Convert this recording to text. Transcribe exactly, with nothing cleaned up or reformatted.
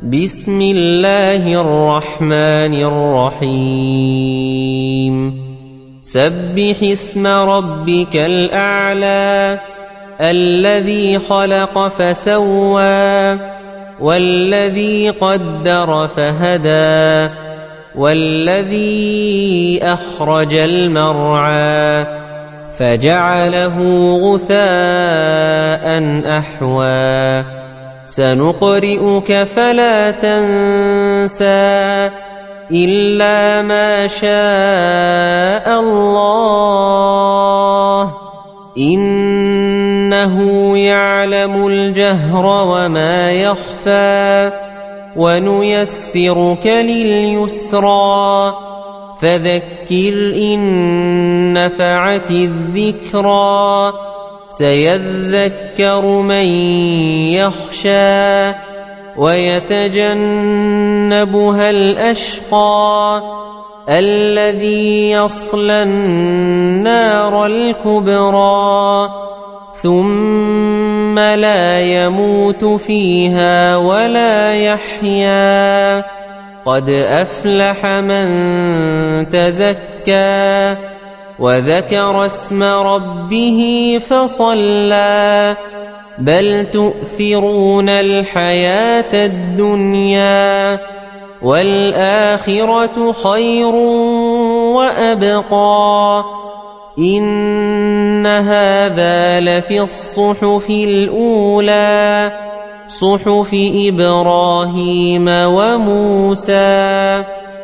بسم الله الرحمن الرحيم سبح اسم ربك الأعلى الذي خلق فسوى والذي قدر فهدى والذي أخرج المرعى فجعله غثاء أحوى سنقرئك فلا تنسى إلا ما شاء الله إنه يعلم الجهر وما يخفى ونيسرك لليسرى فذكر إن نفعت الذكرى سيذكر من يخشى ويتجنبها الأشقى الذي يصلى النار الكبرى ثم لا يموت فيها ولا يحيا قد أفلح من تزكى وذكر اسم ربه فصلى بل تؤثرون الحياة الدنيا والآخرة خير وأبقى إن هذا لفي الصحف الأولى صحف إبراهيم وموسى